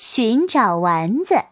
寻找丸子。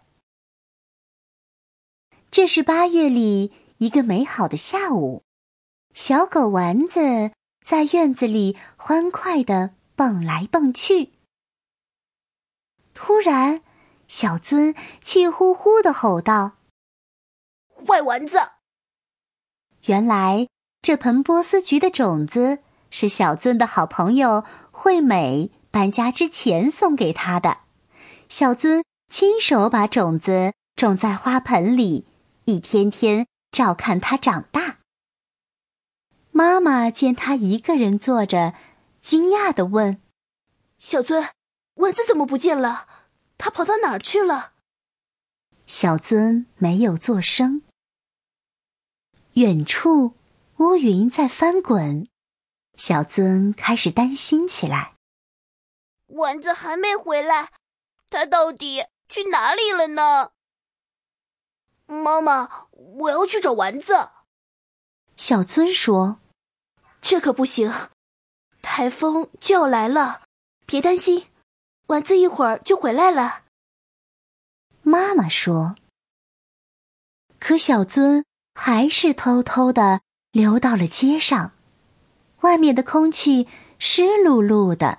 这是8月里一个美好的下午，小狗丸子在院子里欢快地蹦来蹦去。突然，小尊气呼呼地吼道：“ 坏丸子！” 原来，这盆波斯菊的种子是小尊的好朋友惠美搬家之前送给他的。小尊亲手把种子种在花盆里，一天天照看它长大。妈妈见他一个人坐着，惊讶地问：“ 小尊，丸子怎么不见了？它跑到哪儿去了？” 小尊没有作声。远处乌云在翻滚，小尊开始担心起来。 丸子还没回来，它到底去哪里了呢？妈妈，我要去找丸子。 小尊说：“ 这可不行，台风就要来了，别担心，丸子一会儿就回来了。” 妈妈说。可小尊还是偷偷地溜到了街上，外面的空气湿漉漉的。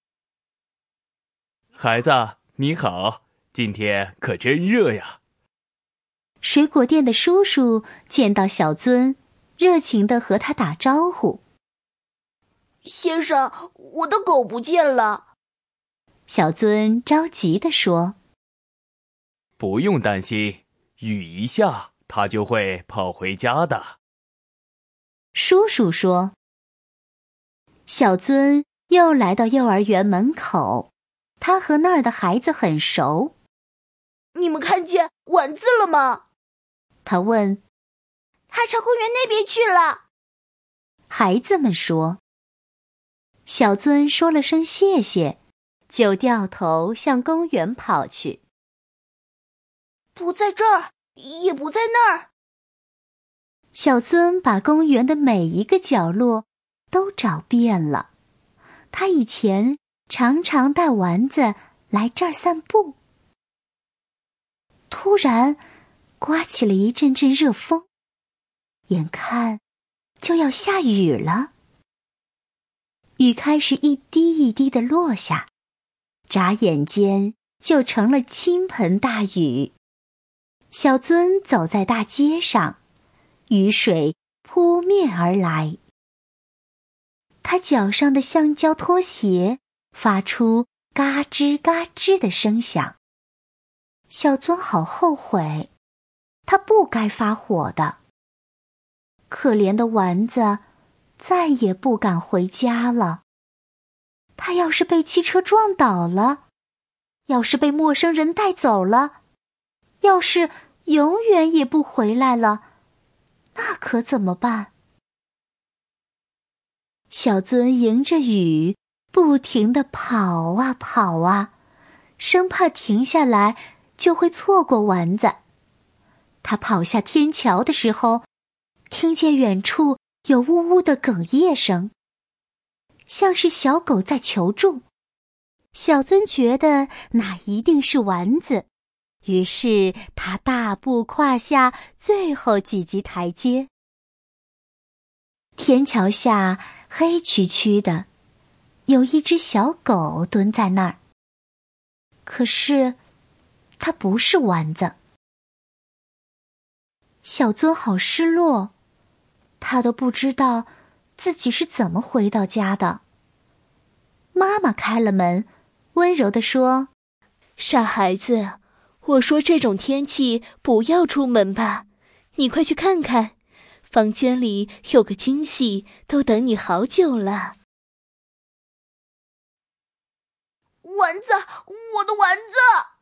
孩子，你好，今天可真热呀。 水果店的叔叔见到小尊，热情地和他打招呼。 先生，我的狗不见了。 小尊着急地说：“ 不用担心，雨一下，它就会跑回家的。” 叔叔说。小尊又来到幼儿园门口，他和那儿的孩子很熟。 你们看见丸子了吗？ 他问。 他朝公园那边去了。 孩子们说。小尊说了声谢谢，就掉头向公园跑去。 不在这儿，也不在那儿。 小尊把公园的每一个角落都找遍了。他以前常常带丸子来这儿散步。突然，刮起了一阵阵热风，眼看就要下雨了。雨开始一滴一滴地落下，眨眼间就成了倾盆大雨。小尊走在大街上，雨水扑面而来。他脚上的橡胶拖鞋发出嘎吱嘎吱的声响。小尊好后悔，他不该发火的。可怜的丸子再也不敢回家了。他要是被汽车撞倒了，要是被陌生人带走了，要是永远也不回来了，那可怎么办？小尊迎着雨，不停地跑啊跑啊，生怕停下来就会错过丸子。他跑下天桥的时候，听见远处有呜呜的哽咽声，像是小狗在求助。小尊觉得那一定是丸子，于是他大步跨下最后几级台阶。天桥下黑黢黢的，有一只小狗蹲在那儿。可是，它不是丸子。小尊好失落，他都不知道自己是怎么回到家的。妈妈开了门，温柔地说：“ 傻孩子，我说这种天气不要出门吧，你快去看看，房间里有个惊喜，都等你好久了。”丸子，我的丸子！